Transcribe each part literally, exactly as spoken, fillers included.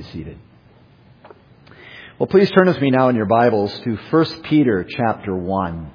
be seated. Well, please turn with me now in your Bibles to First Peter chapter one.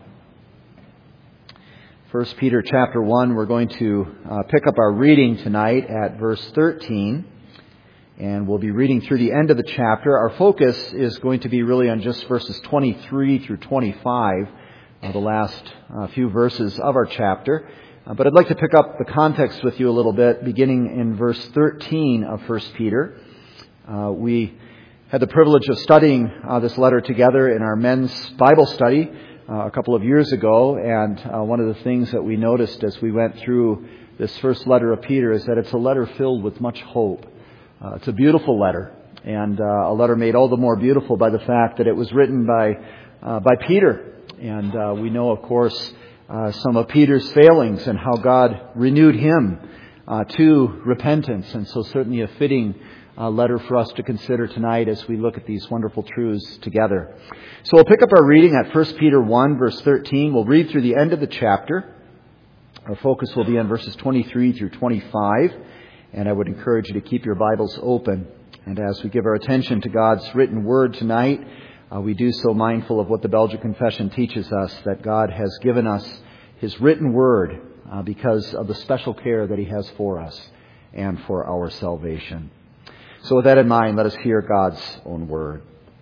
First Peter chapter one, we're going to uh, pick up our reading tonight at verse thirteen. And we'll be reading through the end of the chapter. Our focus is going to be really on just verses twenty-three through twenty-five, uh, the last uh, few verses of our chapter. Uh, but I'd like to pick up the context with you a little bit, beginning in verse thirteen of First Peter. Uh, we had the privilege of studying uh, this letter together in our men's Bible study uh, a couple of years ago. And uh, one of the things that we noticed as we went through this first letter of Peter is that it's a letter filled with much hope. Uh, it's a beautiful letter, and uh, a letter made all the more beautiful by the fact that it was written by uh, by Peter. And uh, we know, of course, uh, some of Peter's failings and how God renewed him uh, to repentance. And so certainly a fitting uh, letter for us to consider tonight as we look at these wonderful truths together. So we'll pick up our reading at First Peter one, verse thirteen. We'll read through the end of the chapter. Our focus will be on verses twenty-three through twenty-five. And I would encourage you to keep your Bibles open. And as we give our attention to God's written word tonight, uh, we do so mindful of what the Belgic Confession teaches us, that God has given us His written word uh, because of the special care that He has for us and for our salvation. So with that in mind, let us hear God's own word.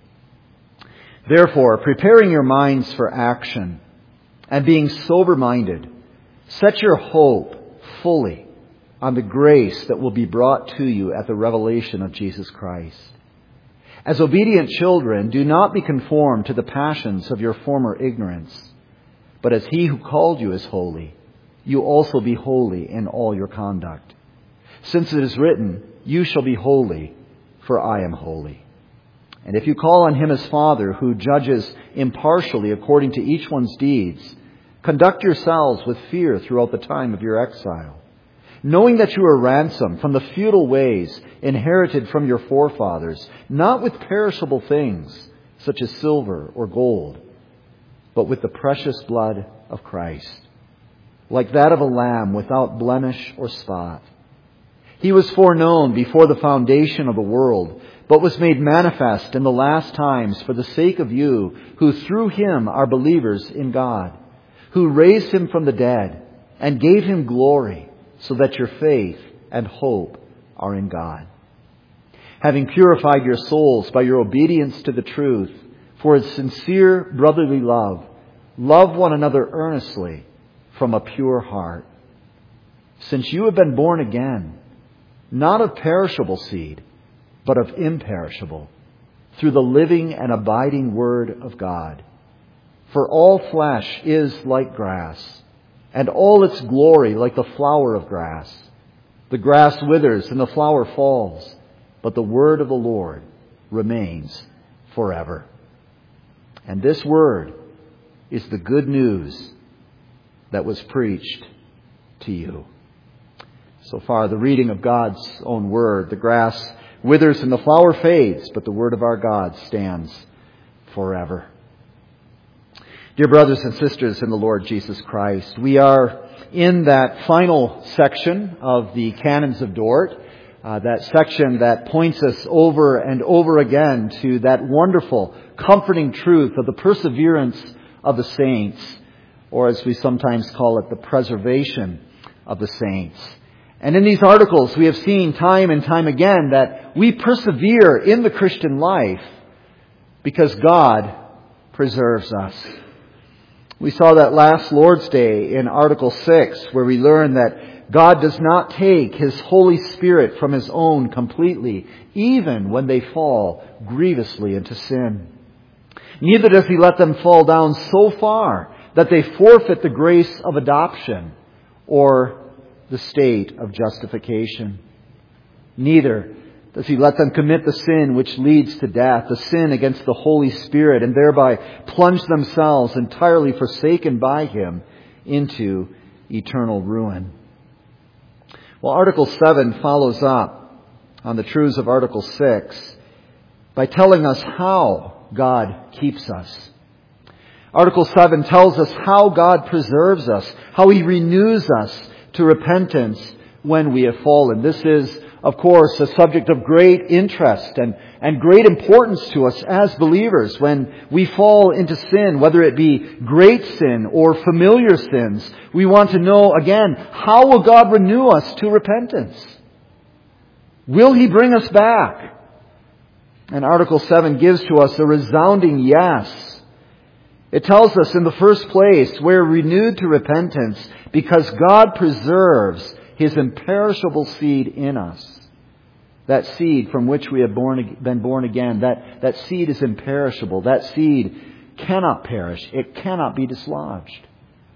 Therefore, preparing your minds for action and being sober-minded, set your hope fully on the grace that will be brought to you at the revelation of Jesus Christ. As obedient children, do not be conformed to the passions of your former ignorance, but as He who called you is holy, you also be holy in all your conduct. Since it is written, you shall be holy, for I am holy. And if you call on Him as Father, who judges impartially according to each one's deeds, conduct yourselves with fear throughout the time of your exile, knowing that you are ransomed from the futile ways inherited from your forefathers, not with perishable things, such as silver or gold, but with the precious blood of Christ, like that of a lamb without blemish or spot. He was foreknown before the foundation of the world, but was made manifest in the last times for the sake of you, who through Him are believers in God, who raised Him from the dead and gave Him glory, so that your faith and hope are in God. Having purified your souls by your obedience to the truth, for its sincere brotherly love, love one another earnestly from a pure heart. Since you have been born again, not of perishable seed, but of imperishable, through the living and abiding Word of God. For all flesh is like grass, and all its glory like the flower of grass. The grass withers and the flower falls, but the word of the Lord remains forever. And this word is the good news that was preached to you. So far, the reading of God's own word. The grass withers and the flower fades, but the word of our God stands forever. Dear brothers and sisters in the Lord Jesus Christ, we are in that final section of the Canons of Dort, uh, that section that points us over and over again to that wonderful, comforting truth of the perseverance of the saints, or as we sometimes call it, the preservation of the saints. And in these articles, we have seen time and time again that we persevere in the Christian life because God preserves us. We saw that last Lord's Day in Article six, where we learned that God does not take His Holy Spirit from His own completely, even when they fall grievously into sin. Neither does He let them fall down so far that they forfeit the grace of adoption or the state of justification. Neither does He let them commit the sin which leads to death, the sin against the Holy Spirit, and thereby plunge themselves entirely forsaken by Him into eternal ruin. Well, Article seven follows up on the truths of Article six by telling us how God keeps us. Article seven tells us how God preserves us, how He renews us to repentance when we have fallen. This is of course, a subject of great interest and, and great importance to us as believers when we fall into sin, whether it be great sin or familiar sins. We want to know, again, how will God renew us to repentance? Will He bring us back? And Article seven gives to us a resounding yes. It tells us in the first place we're renewed to repentance because God preserves His imperishable seed in us. That seed from which we have born, been born again, that, that seed is imperishable. That seed cannot perish. It cannot be dislodged.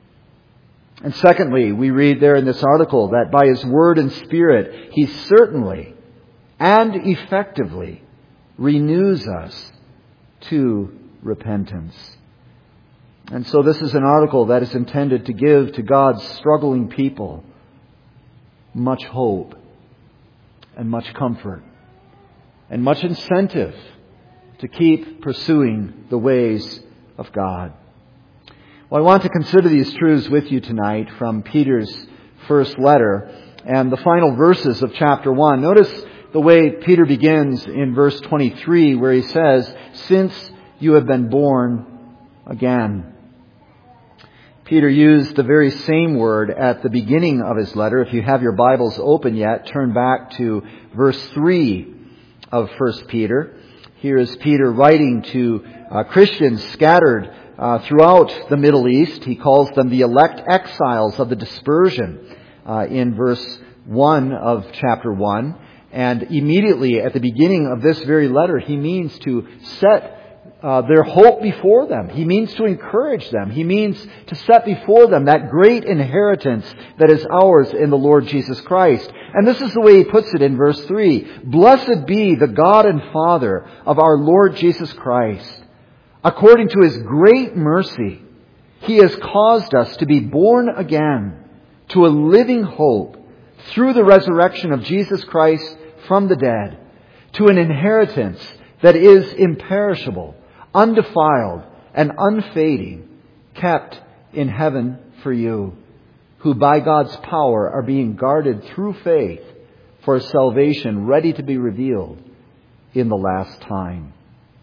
And secondly, we read there in this article that by His Word and Spirit, He certainly and effectively renews us to repentance. And so this is an article that is intended to give to God's struggling people much hope and much comfort and much incentive to keep pursuing the ways of God. Well, I want to consider these truths with you tonight from Peter's first letter and the final verses of chapter one. Notice the way Peter begins in verse twenty-three, where he says, "Since you have been born again." Peter used the very same word at the beginning of his letter. If you have your Bibles open yet, turn back to verse three of First Peter. Here is Peter writing to uh, Christians scattered uh, throughout the Middle East. He calls them the elect exiles of the dispersion uh, in verse one of chapter one. And immediately at the beginning of this very letter, he means to set uh, their hope before them. He means to encourage them. He means to set before them that great inheritance that is ours in the Lord Jesus Christ. And this is the way he puts it in verse three. "Blessed be the God and Father of our Lord Jesus Christ. According to His great mercy, He has caused us to be born again to a living hope through the resurrection of Jesus Christ from the dead, to an inheritance that is imperishable, undefiled, and unfading, kept in heaven for you, who by God's power are being guarded through faith for a salvation ready to be revealed in the last time."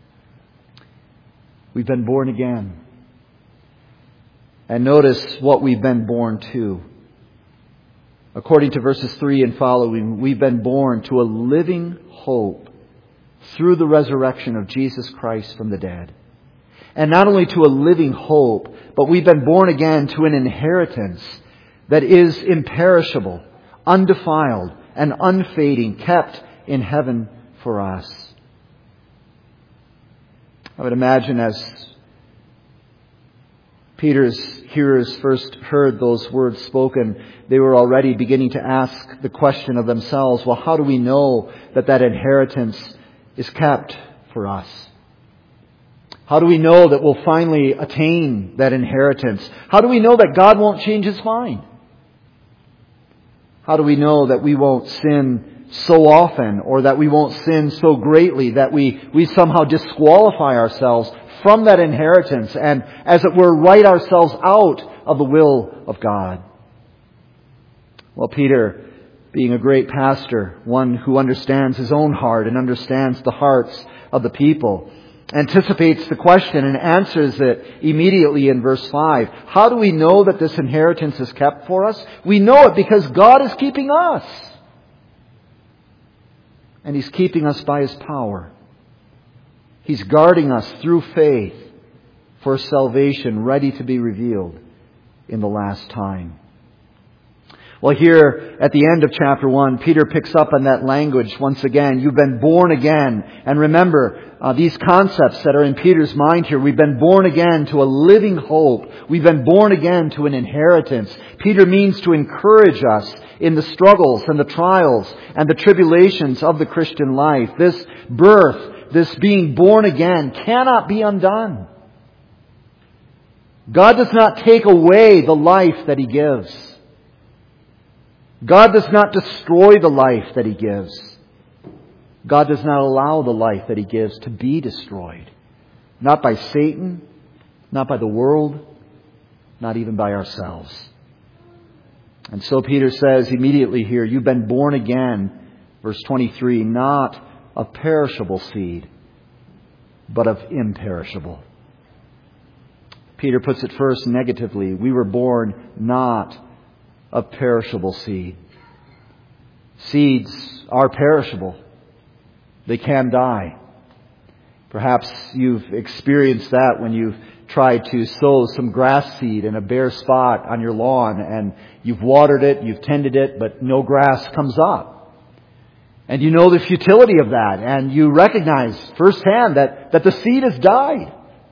We've been born again. And notice what we've been born to. According to verses three and following, we've been born to a living hope through the resurrection of Jesus Christ from the dead. And not only to a living hope, but we've been born again to an inheritance that is imperishable, undefiled, and unfading, kept in heaven for us. I would imagine as Peter's hearers first heard those words spoken, they were already beginning to ask the question of themselves, well, how do we know that that inheritance is kept for us? How do we know that we'll finally attain that inheritance? How do we know that God won't change His mind? How do we know that we won't sin so often, or that we won't sin so greatly that we, we somehow disqualify ourselves from that inheritance and, as it were, write ourselves out of the will of God? Well, Peter, being a great pastor, one who understands his own heart and understands the hearts of the people, anticipates the question and answers it immediately in verse five. How do we know that this inheritance is kept for us? We know it because God is keeping us. And He's keeping us by His power. He's guarding us through faith for salvation ready to be revealed in the last time. Well, here at the end of chapter one, Peter picks up on that language once again. You've been born again. And remember, uh, these concepts that are in Peter's mind here. We've been born again to a living hope. We've been born again to an inheritance. Peter means to encourage us in the struggles and the trials and the tribulations of the Christian life. This birth, this being born again, cannot be undone. God does not take away the life that He gives. God does not destroy the life that He gives. God does not allow the life that He gives to be destroyed. Not by Satan, not by the world, not even by ourselves. And so Peter says immediately here, you've been born again Verse twenty-three, not of perishable seed, but of imperishable. Peter puts it first negatively. We were born not of perishable seed. Seeds are perishable. They can die. Perhaps you've experienced that when you've tried to sow some grass seed in a bare spot on your lawn, and you've watered it, you've tended it, but no grass comes up. And you know the futility of that, and you recognize firsthand that, that the seed has died.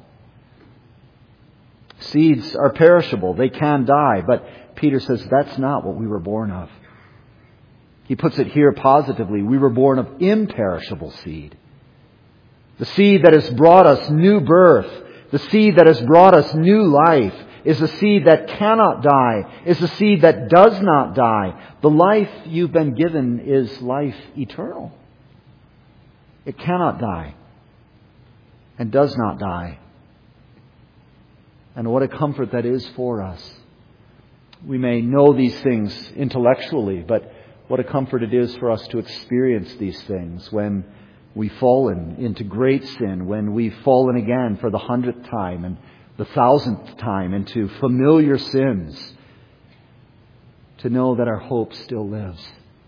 Seeds are perishable. They can die. But Peter says that's not what we were born of. He puts it here positively. We were born of imperishable seed. The seed that has brought us new birth, the seed that has brought us new life, is a seed that cannot die, is a seed that does not die. The life you've been given is life eternal. It cannot die and does not die. And what a comfort that is for us. We may know these things intellectually, but what a comfort it is for us to experience these things when we've fallen into great sin, when we've fallen again for the hundredth time and the thousandth time into familiar sins, to know that our hope still lives.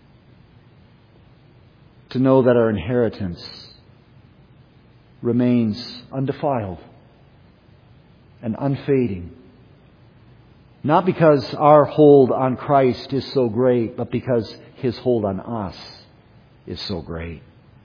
To know that our inheritance remains undefiled and unfading. Not because our hold on Christ is so great, but because His hold on us is so great.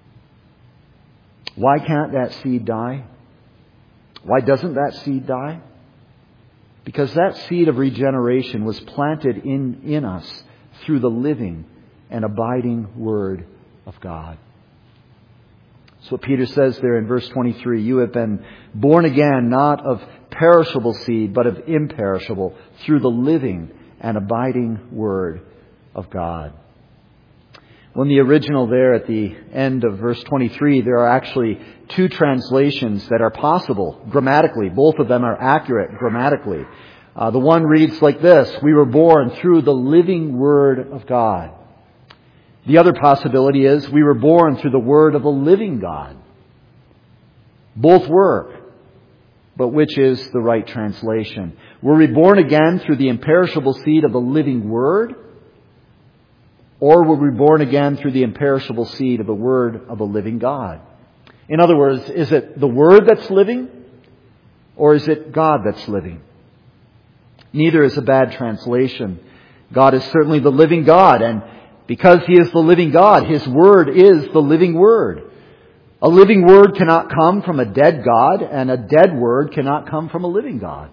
Why can't that seed die? Why doesn't that seed die? Because that seed of regeneration was planted in, in us through the living and abiding Word of God. That's what Peter says there in verse twenty-three. You have been born again, not of perishable seed, but of imperishable, through the living and abiding Word of God. Well, in the original there at the end of verse twenty-three, there are actually two translations that are possible grammatically. Both of them are accurate grammatically. Uh, the one reads like this: we were born through the living Word of God. The other possibility is we were born through the Word of a living God. Both work. But which is the right translation? Were we born again through the imperishable seed of the living Word? Or were we born again through the imperishable seed of the Word of a living God? In other words, is it the Word that's living? Or is it God that's living? Neither is a bad translation. God is certainly the living God, and because He is the living God, His Word is the living Word. A living Word cannot come from a dead God, and a dead Word cannot come from a living God.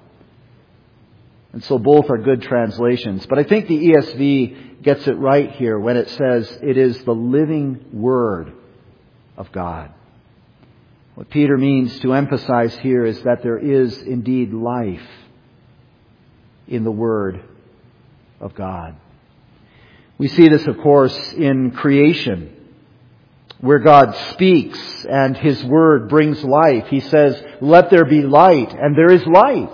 And so both are good translations. But I think the E S V gets it right here when it says it is the living Word of God. What Peter means to emphasize here is that there is indeed life in the Word of God. We see this, of course, in creation, where God speaks and His Word brings life. He says, "Let there be light," and there is light.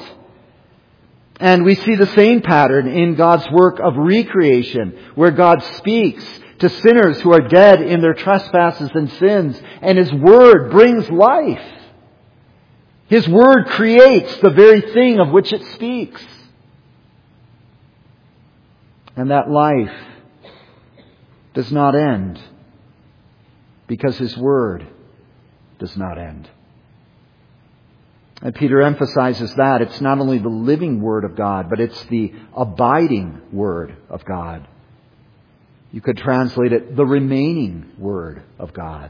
And we see the same pattern in God's work of recreation, where God speaks to sinners who are dead in their trespasses and sins, and His Word brings life. His Word creates the very thing of which it speaks. And that life does not end, because His Word does not end. And Peter emphasizes that it's not only the living Word of God, but it's the abiding Word of God. You could translate it, the remaining Word of God.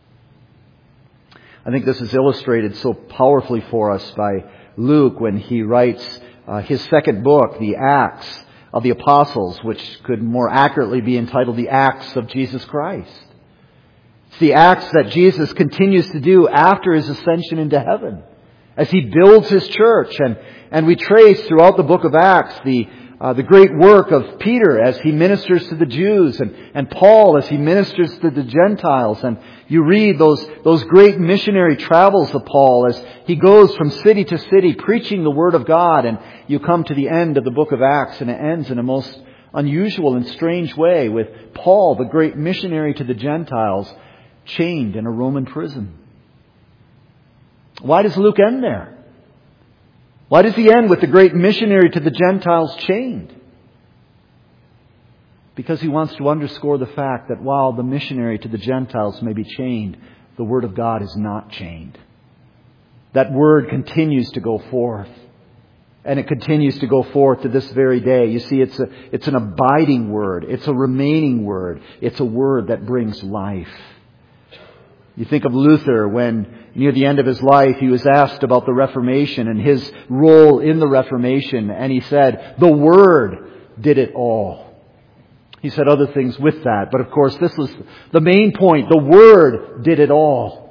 I think this is illustrated so powerfully for us by Luke when he writes uh, his second book, the Acts of the Apostles, which could more accurately be entitled the Acts of Jesus Christ. It's the acts that Jesus continues to do after His ascension into heaven, as He builds His church. And, and we trace throughout the book of Acts the, uh, the great work of Peter as he ministers to the Jews, and, and Paul as he ministers to the Gentiles. And you read those, those great missionary travels of Paul as he goes from city to city preaching the Word of God. And you come to the end of the book of Acts, and it ends in a most unusual and strange way with Paul, the great missionary to the Gentiles, chained in a Roman prison. Why does Luke end there? Why does he end with the great missionary to the Gentiles chained? Because he wants to underscore the fact that while the missionary to the Gentiles may be chained, the Word of God is not chained. That Word continues to go forth. And it continues to go forth to this very day. You see, it's a, it's an abiding Word. It's a remaining Word. It's a Word that brings life. You think of Luther when, near the end of his life, he was asked about the Reformation and his role in the Reformation. And he said, the Word did it all. He said other things with that. But of course, this was the main point. The Word did it all.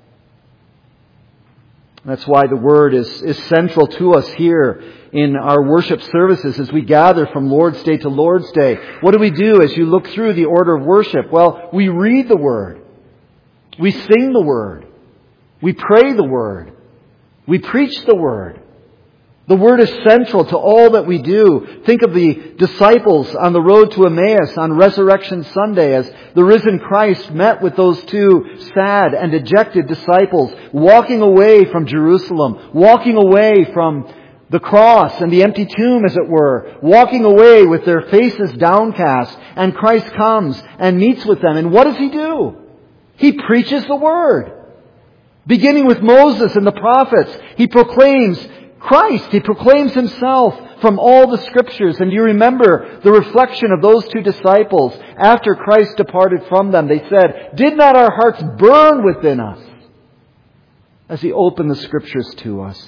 That's why the Word is, is central to us here in our worship services as we gather from Lord's Day to Lord's Day. What do we do as you look through the order of worship? Well, we read the Word. We sing the Word. We pray the Word. We preach the Word. The Word is central to all that we do. Think of the disciples on the road to Emmaus on Resurrection Sunday as the risen Christ met with those two sad and dejected disciples, walking away from Jerusalem, walking away from the cross and the empty tomb, as it were, walking away with their faces downcast. And Christ comes and meets with them. And what does He do? He preaches the Word. Beginning with Moses and the prophets, He proclaims Christ. He proclaims Himself from all the Scriptures. And you remember the reflection of those two disciples after Christ departed from them. They said, "Did not our hearts burn within us as He opened the Scriptures to us?"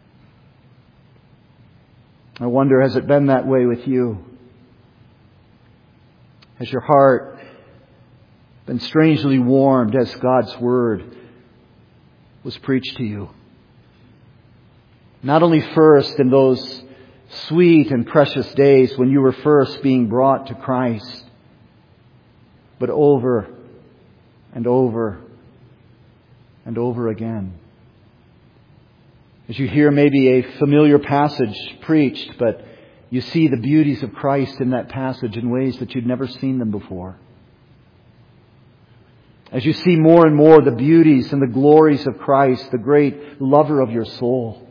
I wonder, has it been that way with you? Has your heart been strangely warmed as God's Word was preached to you? Not only first in those sweet and precious days when you were first being brought to Christ, but over and over and over again. As you hear maybe a familiar passage preached, but you see the beauties of Christ in that passage in ways that you'd never seen them before. As you see more and more the beauties and the glories of Christ, the great lover of your soul.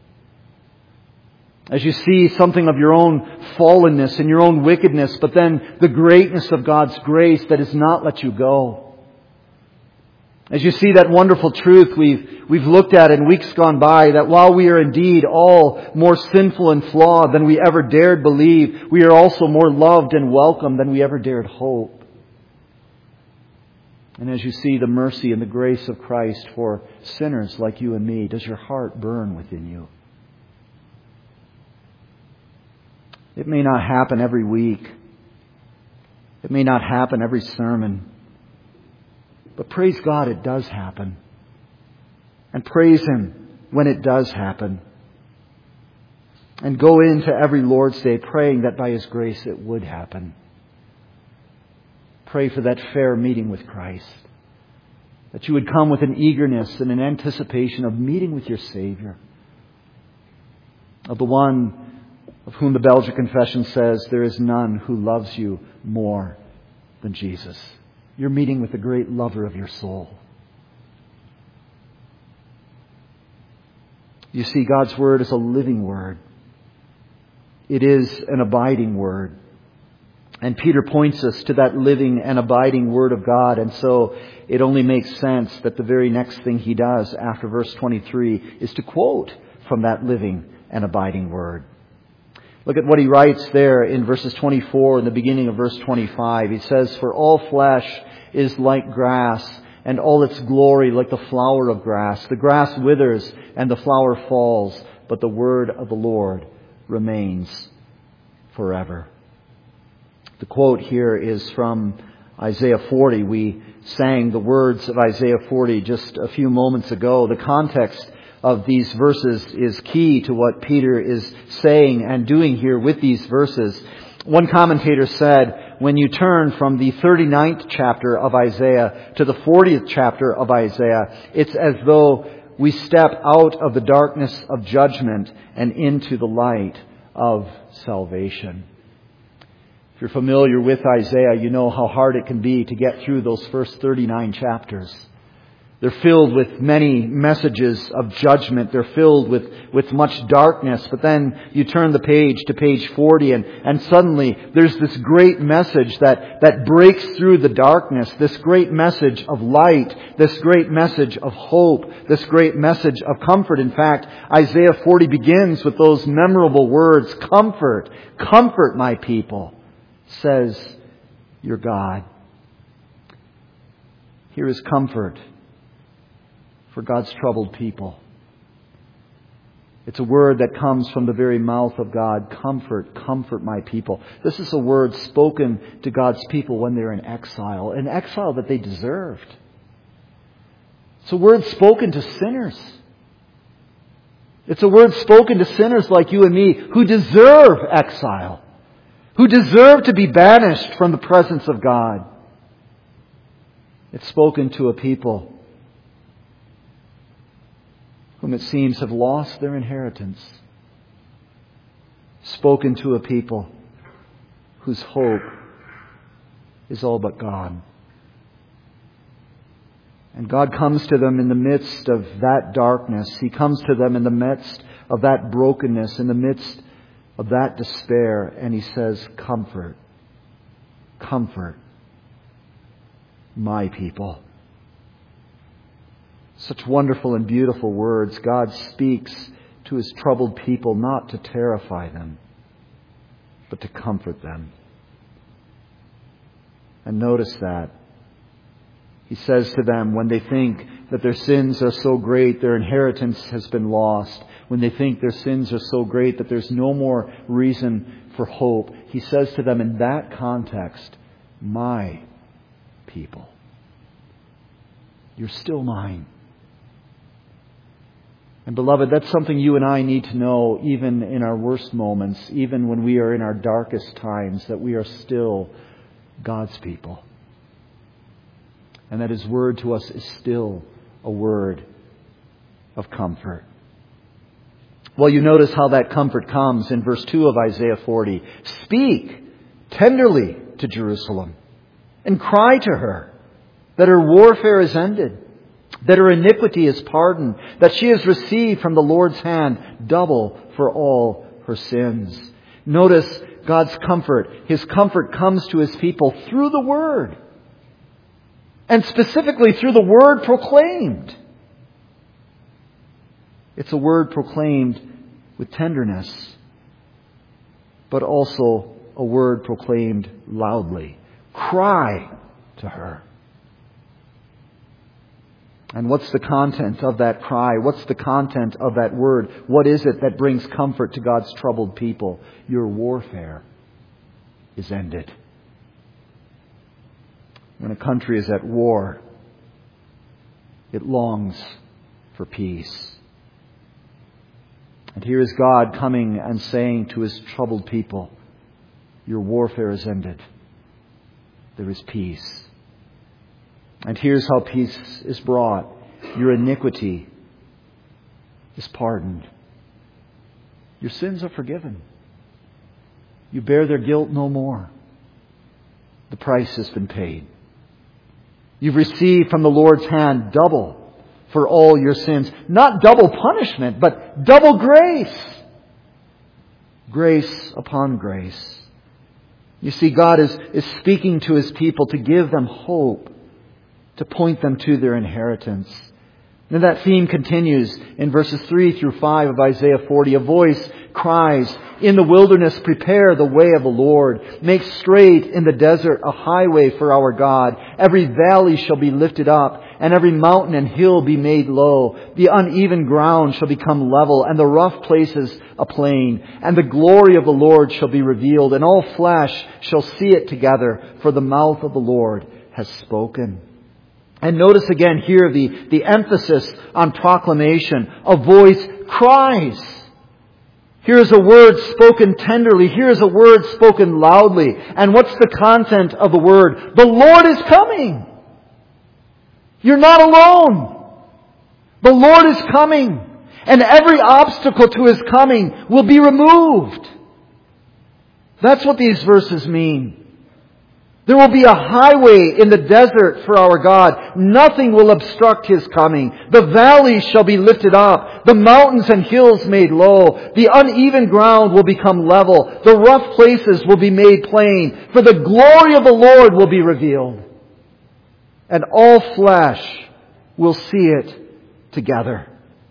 As you see something of your own fallenness and your own wickedness, but then the greatness of God's grace that has not let you go. As you see that wonderful truth we've, we've looked at in weeks gone by, that while we are indeed all more sinful and flawed than we ever dared believe, we are also more loved and welcome than we ever dared hope. And as you see the mercy and the grace of Christ for sinners like you and me, does your heart burn within you? It may not happen every week. It may not happen every sermon. But praise God, it does happen. And praise Him when it does happen. And go into every Lord's Day praying that by His grace it would happen. Pray for that fair meeting with Christ. That you would come with an eagerness and an anticipation of meeting with your Savior. Of the one of whom the Belgian Confession says, there is none who loves you more than Jesus. You're meeting with the great lover of your soul. You see, God's Word is a living Word. It is an abiding Word. And Peter points us to that living and abiding Word of God. And so it only makes sense that the very next thing he does after verse twenty-three is to quote from that living and abiding Word. Look at what he writes there in verses twenty-four and the beginning of verse twenty-five. He says, "For all flesh is like grass, and all its glory like the flower of grass. The grass withers and the flower falls, but the word of the Lord remains forever." The quote here is from Isaiah forty. We sang the words of Isaiah forty just a few moments ago. The context of these verses is key to what Peter is saying and doing here with these verses. One commentator said, when you turn from the thirty-ninth chapter of Isaiah to the fortieth chapter of Isaiah, it's as though we step out of the darkness of judgment and into the light of salvation. If you're familiar with Isaiah, you know how hard it can be to get through those first thirty-nine chapters. They're filled with many messages of judgment. They're filled with, with much darkness. But then you turn the page to page forty and, and suddenly there's this great message that, that breaks through the darkness. This great message of light. This great message of hope. This great message of comfort. In fact, Isaiah forty begins with those memorable words, comfort, comfort my people, says your God. Here is comfort for God's troubled people. It's a word that comes from the very mouth of God. Comfort, comfort my people. This is a word spoken to God's people when they're in exile. An exile that they deserved. It's a word spoken to sinners. It's a word spoken to sinners like you and me who deserve exile. Who deserve to be banished from the presence of God. It's spoken to a people whom it seems have lost their inheritance. Spoken to a people whose hope is all but gone. And God comes to them in the midst of that darkness. He comes to them in the midst of that brokenness, in the midst of that despair. And He says, comfort, comfort my people. Such wonderful and beautiful words. God speaks to His troubled people not to terrify them, but to comfort them. And notice that. He says to them when they think that their sins are so great, their inheritance has been lost. When they think their sins are so great that there's no more reason for hope. He says to them in that context, my people, you're still mine. And beloved, that's something you and I need to know even in our worst moments, even when we are in our darkest times, that we are still God's people. And that His word to us is still a word of comfort. Well, you notice how that comfort comes in verse two of Isaiah forty. Speak tenderly to Jerusalem and cry to her that her warfare is ended, that her iniquity is pardoned, that she has received from the Lord's hand double for all her sins. Notice God's comfort. His comfort comes to His people through the Word. And specifically through the Word proclaimed. It's a Word proclaimed with tenderness, but also a Word proclaimed loudly. Cry to her. And what's the content of that cry? What's the content of that word? What is it that brings comfort to God's troubled people? Your warfare is ended. When a country is at war, it longs for peace. And here is God coming and saying to His troubled people, your warfare is ended. There is peace. And here's how peace is brought. Your iniquity is pardoned. Your sins are forgiven. You bear their guilt no more. The price has been paid. You've received from the Lord's hand double for all your sins. Not double punishment, but double grace. Grace upon grace. You see, God is, is speaking to His people to give them hope, to point them to their inheritance. And that theme continues in verses three through five of Isaiah forty. A voice cries, in the wilderness prepare the way of the Lord. Make straight in the desert a highway for our God. Every valley shall be lifted up, and every mountain and hill be made low. The uneven ground shall become level, and the rough places a plain. And the glory of the Lord shall be revealed, and all flesh shall see it together, for the mouth of the Lord has spoken. And notice again here the, the emphasis on proclamation. A voice cries. Here is a word spoken tenderly. Here is a word spoken loudly. And what's the content of the word? The Lord is coming. You're not alone. The Lord is coming. And every obstacle to His coming will be removed. That's what these verses mean. There will be a highway in the desert for our God. Nothing will obstruct His coming. The valleys shall be lifted up, the mountains and hills made low. The uneven ground will become level. The rough places will be made plain. For the glory of the Lord will be revealed. And all flesh will see it together.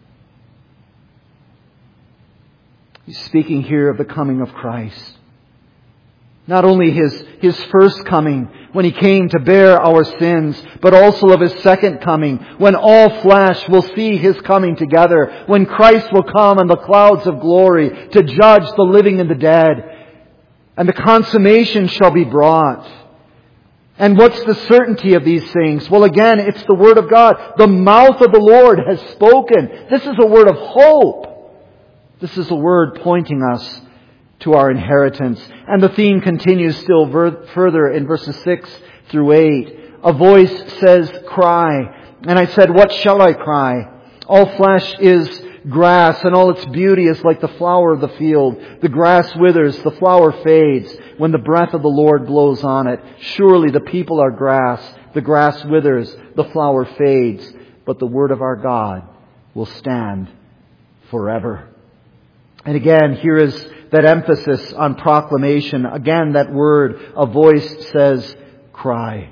He's speaking here of the coming of Christ. Not only His, His first coming, when He came to bear our sins, but also of His second coming, when all flesh will see His coming together, when Christ will come on the clouds of glory to judge the living and the dead, and the consummation shall be brought. And what's the certainty of these things? Well, again, it's the Word of God. The mouth of the Lord has spoken. This is a word of hope. This is a word pointing us to our inheritance. And the theme continues still ver- further in verses six through eight. A voice says, cry. And I said, what shall I cry? All flesh is grass, and all its beauty is like the flower of the field. The grass withers, the flower fades, when the breath of the Lord blows on it. Surely the people are grass. The grass withers, the flower fades, but the word of our God will stand forever. And again, here is that emphasis on proclamation. Again, that word, a voice says, cry.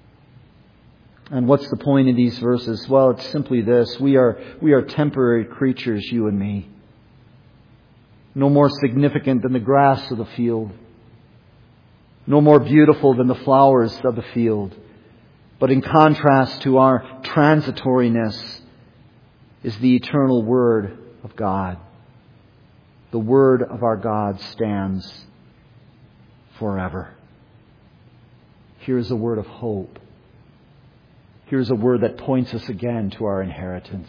And what's the point in these verses? Well, it's simply this. We are, we are temporary creatures, you and me. No more significant than the grass of the field. No more beautiful than the flowers of the field. But in contrast to our transitoriness is the eternal Word of God. The Word of our God stands forever. Here's a word of hope. Here's a word that points us again to our inheritance.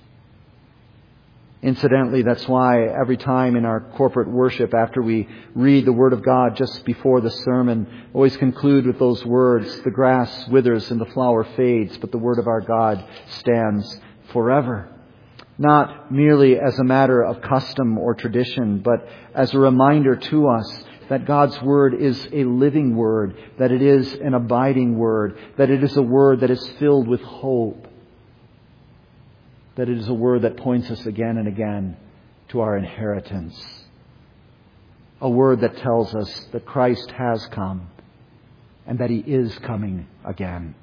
Incidentally, that's why every time in our corporate worship, after we read the Word of God just before the sermon, always conclude with those words, the grass withers and the flower fades, but the Word of our God stands forever. Not merely as a matter of custom or tradition, but as a reminder to us that God's Word is a living Word, that it is an abiding Word, that it is a Word that is filled with hope, that it is a Word that points us again and again to our inheritance. A Word that tells us that Christ has come and that He is coming again.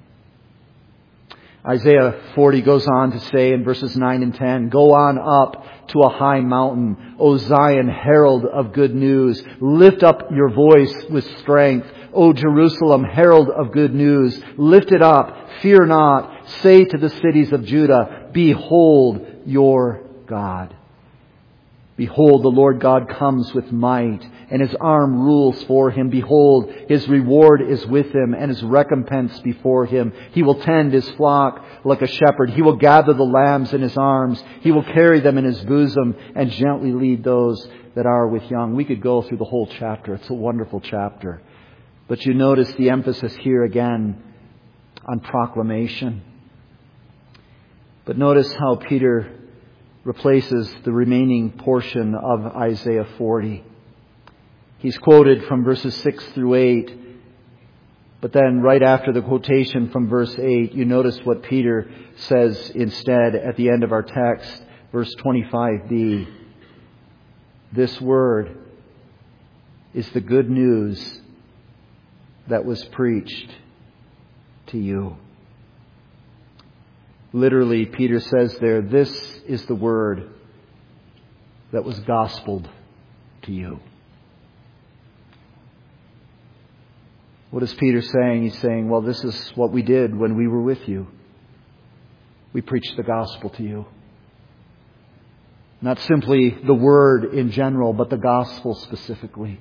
Isaiah forty goes on to say in verses nine and ten, go on up to a high mountain, O Zion, herald of good news. Lift up your voice with strength, O Jerusalem, herald of good news. Lift it up, fear not. Say to the cities of Judah, behold your God. Behold, the Lord God comes with might, and His arm rules for Him. Behold, His reward is with Him, and His recompense before Him. He will tend His flock like a shepherd. He will gather the lambs in His arms. He will carry them in His bosom, and gently lead those that are with young. We could go through the whole chapter. It's a wonderful chapter. But you notice the emphasis here again on proclamation. But notice how Peter replaces the remaining portion of Isaiah forty. He's quoted from verses six through eight. But then right after the quotation from verse eight, you notice what Peter says instead at the end of our text, verse twenty-five b. This word is the good news that was preached to you. Literally, Peter says there, this is the word that was gospeled to you. What is Peter saying? He's saying, well, this is what we did when we were with you. We preached the gospel to you. Not simply the word in general, but the gospel specifically.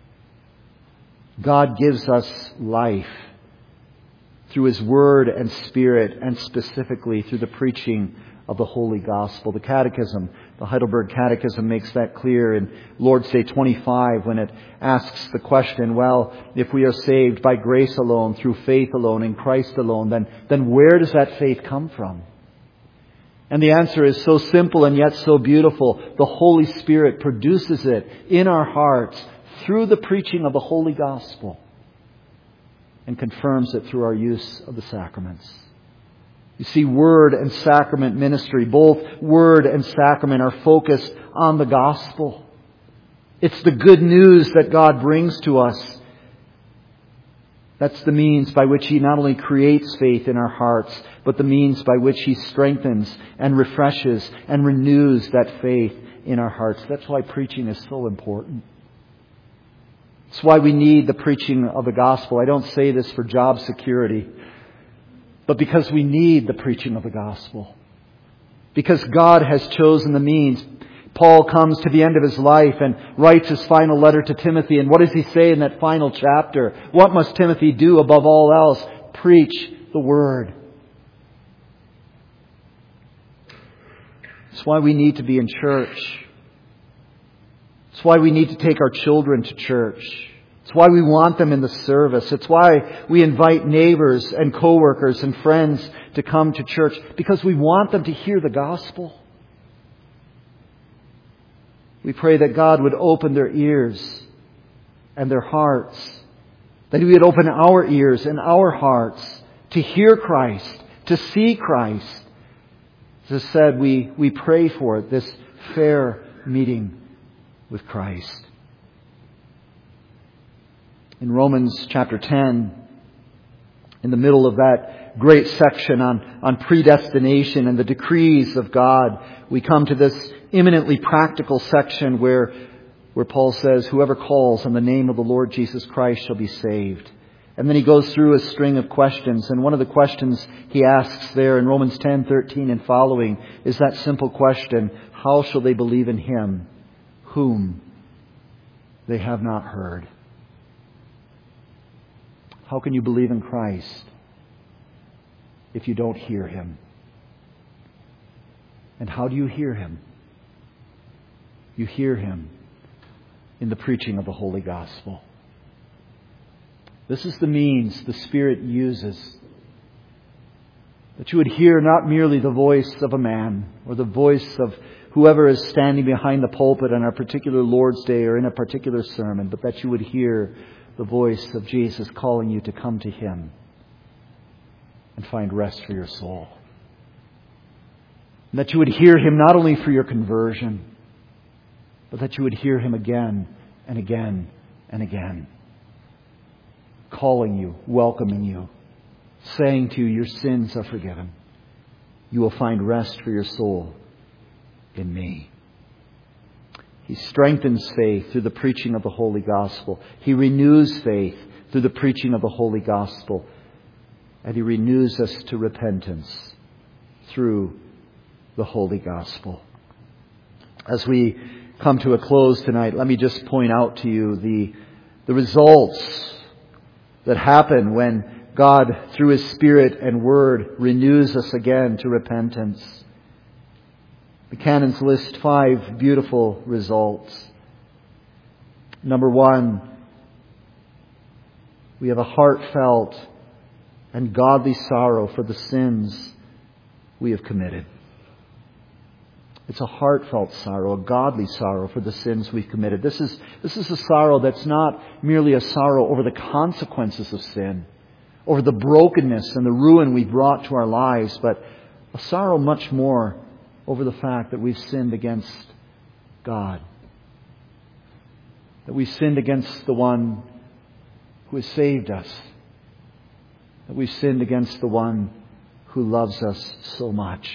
God gives us life through His Word and Spirit, and specifically through the preaching of the Holy Gospel. The Catechism, the Heidelberg Catechism, makes that clear in Lord's Day twenty-five when it asks the question, well, if we are saved by grace alone, through faith alone, in Christ alone, then, then where does that faith come from? And the answer is so simple and yet so beautiful. The Holy Spirit produces it in our hearts through the preaching of the holy gospel and confirms it through our use of the sacraments. You see, word and sacrament ministry, both word and sacrament, are focused on the gospel. It's the good news that God brings to us. That's the means by which He not only creates faith in our hearts, but the means by which He strengthens and refreshes and renews that faith in our hearts. That's why preaching is so important. It's why we need the preaching of the gospel. I don't say this for job security, but because we need the preaching of the gospel. Because God has chosen the means. Paul comes to the end of his life and writes his final letter to Timothy. And what does he say in that final chapter? What must Timothy do above all else? Preach the Word. It's why we need to be in church. It's why we need to take our children to church. It's why we want them in the service. It's why we invite neighbors and coworkers and friends to come to church, because we want them to hear the gospel. We pray that God would open their ears and their hearts, that He would open our ears and our hearts to hear Christ, to see Christ. As I said, we, we pray for this fair meeting with Christ. In Romans chapter ten, in the middle of that great section on, on predestination and the decrees of God, we come to this eminently practical section where, where Paul says, whoever calls on the name of the Lord Jesus Christ shall be saved. And then he goes through a string of questions. And one of the questions he asks there in Romans ten, thirteen and following is that simple question, how shall they believe in Him whom they have not heard? How can you believe in Christ if you don't hear Him? And how do you hear Him? You hear Him in the preaching of the Holy Gospel. This is the means the Spirit uses. That you would hear not merely the voice of a man or the voice of whoever is standing behind the pulpit on a particular Lord's Day or in a particular sermon, but that you would hear the voice of Jesus calling you to come to Him and find rest for your soul. And that you would hear Him not only for your conversion, but that you would hear Him again and again and again, calling you, welcoming you, saying to you, your sins are forgiven. You will find rest for your soul in me. He strengthens faith through the preaching of the Holy Gospel. He renews faith through the preaching of the Holy Gospel. And He renews us to repentance through the Holy Gospel. As we come to a close tonight, let me just point out to you the, the results that happen when God, through His Spirit and Word, renews us again to repentance. The canons list five beautiful results. Number one, we have a heartfelt and godly sorrow for the sins we have committed. It's a heartfelt sorrow, a godly sorrow for the sins we've committed. This is, this is a sorrow that's not merely a sorrow over the consequences of sin, over the brokenness and the ruin we brought to our lives, but a sorrow much more over the fact that we've sinned against God. That we've sinned against the one who has saved us. That we've sinned against the one who loves us so much.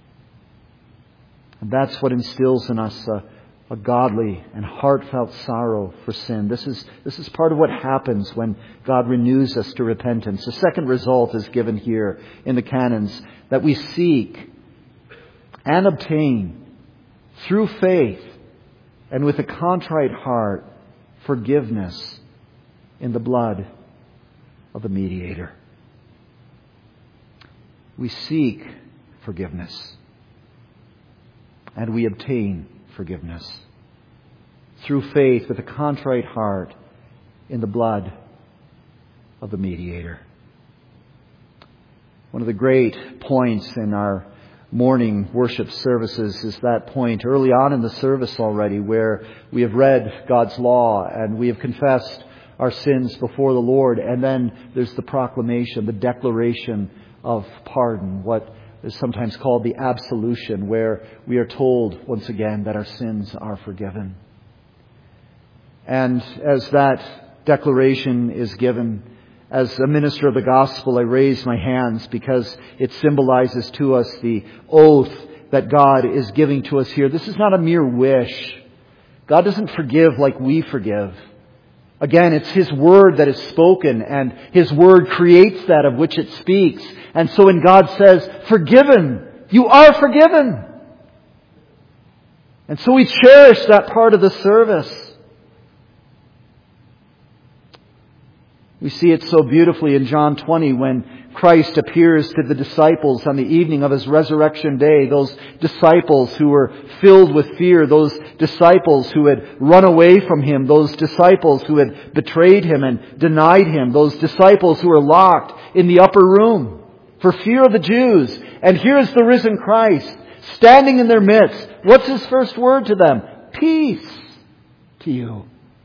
And that's what instills in us a, a godly and heartfelt sorrow for sin. This is, this is part of what happens when God renews us to repentance. The second result is given here in the canons, that we seek and obtain through faith and with a contrite heart forgiveness in the blood of the mediator. We seek forgiveness and we obtain forgiveness through faith with a contrite heart in the blood of the mediator. One of the great points in our morning worship services is that point early on in the service already where we have read God's law and we have confessed our sins before the Lord, and then there's the proclamation, the declaration of pardon, what is sometimes called the absolution, where we are told once again that our sins are forgiven. And as that declaration is given, as a minister of the gospel, I raise my hands because it symbolizes to us the oath that God is giving to us here. This is not a mere wish. God doesn't forgive like we forgive. Again, it's His Word that is spoken, and His Word creates that of which it speaks. And so when God says, forgiven, you are forgiven. And so we cherish that part of the service. We see it so beautifully in John twenty when Christ appears to the disciples on the evening of His resurrection day. Those disciples who were filled with fear. Those disciples who had run away from Him. Those disciples who had betrayed Him and denied Him. Those disciples who were locked in the upper room for fear of the Jews. And here's the risen Christ standing in their midst. What's His first word to them? Peace to you.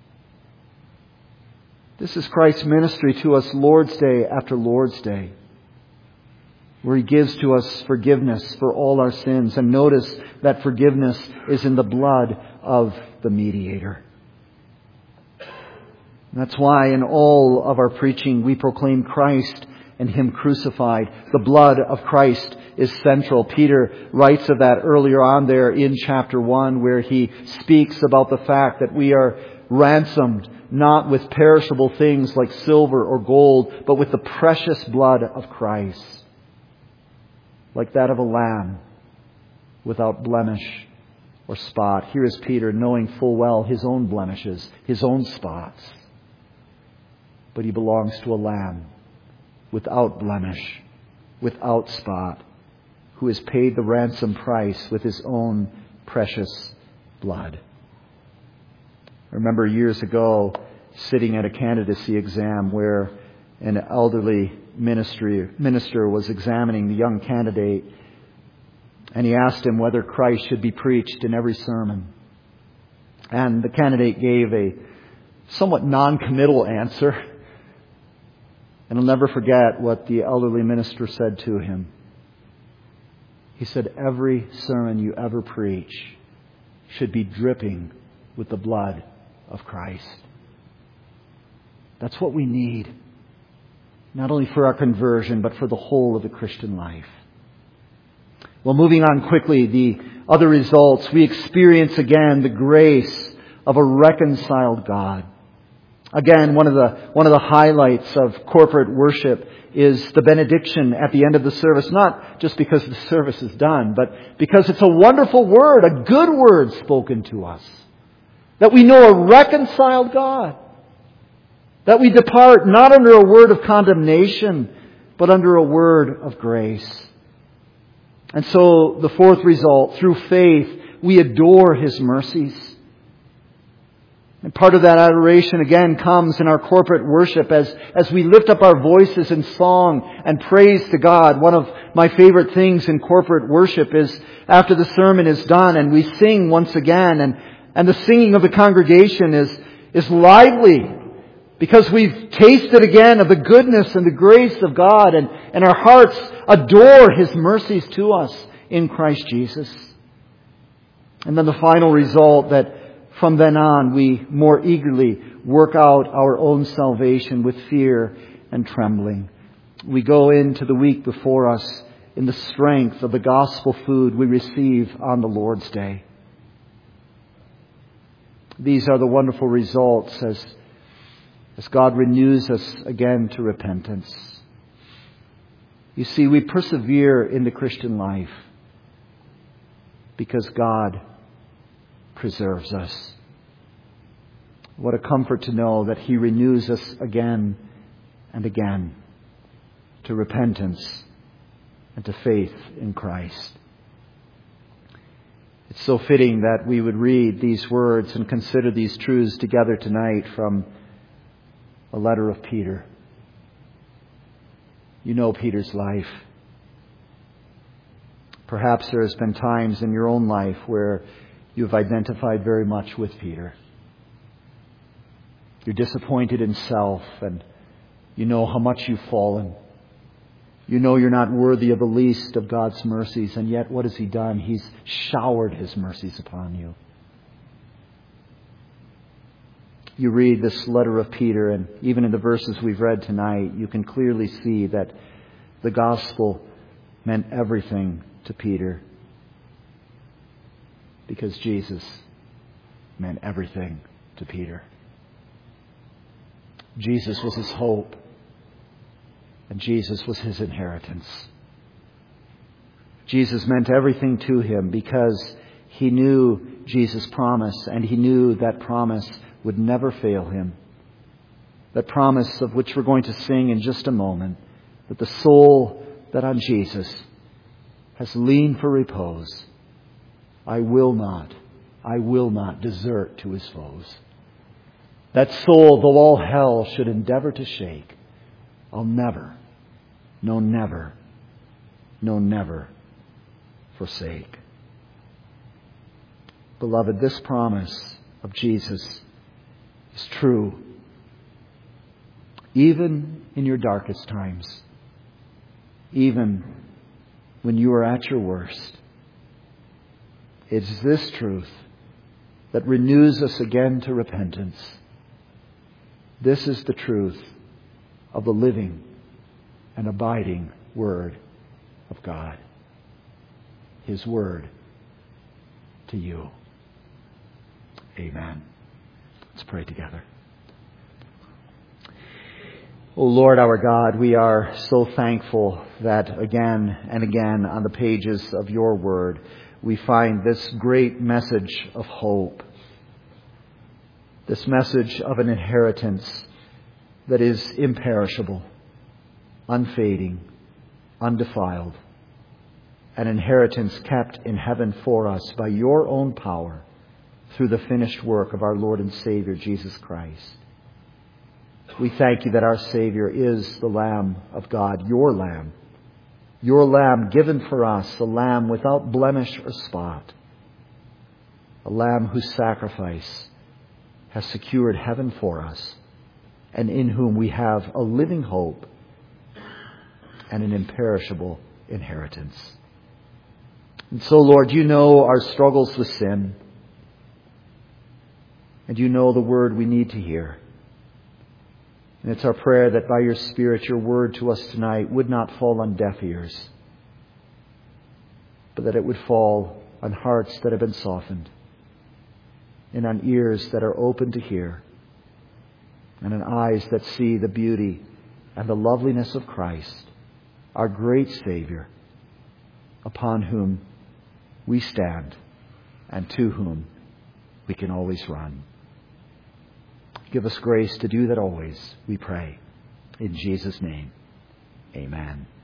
This is Christ's ministry to us Lord's Day after Lord's Day, where He gives to us forgiveness for all our sins. And notice that forgiveness is in the blood of the mediator. And that's why in all of our preaching we proclaim Christ and Him crucified. The blood of Christ is central. Peter writes of that earlier on there in chapter one, where he speaks about the fact that we are ransomed not with perishable things like silver or gold, but with the precious blood of Christ, like that of a lamb, without blemish or spot. Here is Peter knowing full well his own blemishes, his own spots. But he belongs to a lamb without blemish, without spot, who has paid the ransom price with His own precious blood. I remember years ago sitting at a candidacy exam where an elderly ministry, minister was examining the young candidate, and he asked him whether Christ should be preached in every sermon. And the candidate gave a somewhat non-committal answer. And I'll never forget what the elderly minister said to him. He said, every sermon you ever preach should be dripping with the blood of Christ. That's what we need. Not only for our conversion, but for the whole of the Christian life. Well, moving on quickly, the other results. We experience again the grace of a reconciled God. Again, one of the one of the highlights of corporate worship is the benediction at the end of the service. Not just because the service is done, but because it's a wonderful word, a good word spoken to us. That we know a reconciled God. That we depart not under a word of condemnation, but under a word of grace. And so the fourth result, through faith, we adore His mercies. And part of that adoration again comes in our corporate worship as, as we lift up our voices in song and praise to God. One of my favorite things in corporate worship is after the sermon is done and we sing once again, and, and the singing of the congregation is, is lively because we've tasted again of the goodness and the grace of God, and, and our hearts adore His mercies to us in Christ Jesus. And then the final result, that from then on we more eagerly work out our own salvation with fear and trembling. We go into the week before us in the strength of the gospel food we receive on the Lord's Day. These are the wonderful results as, as God renews us again to repentance. You see, we persevere in the Christian life because God preserves us. What a comfort to know that He renews us again and again to repentance and to faith in Christ. It's so fitting that we would read these words and consider these truths together tonight from a letter of Peter. You know Peter's life. perhaps there has been times in your own life where you've identified very much with Peter. You're disappointed in self, and you know how much you've fallen. You know you're not worthy of the least of God's mercies, and yet what has He done? He's showered His mercies upon you. You read this letter of Peter, and even in the verses we've read tonight, you can clearly see that the gospel meant everything to Peter because Jesus meant everything to Peter. Jesus was his hope, and Jesus was his inheritance. Jesus meant everything to him because he knew Jesus' promise, and he knew that promise would never fail him. That promise of which we're going to sing in just a moment, that the soul that on Jesus has leaned for repose, I will not, I will not desert to his foes. That soul, though all hell should endeavor to shake, I'll never, no never, no never forsake. Beloved, this promise of Jesus is true even in your darkest times, even when you are at your worst. It is this truth that renews us again to repentance. This is the truth of the living and abiding Word of God. His Word to you. Amen. Let's pray together. O Lord our God, we are so thankful that again and again on the pages of your Word we find this great message of hope. This message of an inheritance that is imperishable, unfading, undefiled. An inheritance kept in heaven for us by your own power through the finished work of our Lord and Savior, Jesus Christ. We thank you that our Savior is the Lamb of God, your Lamb. Your Lamb given for us, a Lamb without blemish or spot. A Lamb whose sacrifice has secured heaven for us, and in whom we have a living hope and an imperishable inheritance. And so, Lord, you know our struggles with sin, and you know the word we need to hear. And it's our prayer that by your Spirit, your word to us tonight would not fall on deaf ears, but that it would fall on hearts that have been softened, and on ears that are open to hear, and on eyes that see the beauty and the loveliness of Christ, our great Savior, upon whom we stand and to whom we can always run. Give us grace to do that always, we pray. In Jesus' name, amen.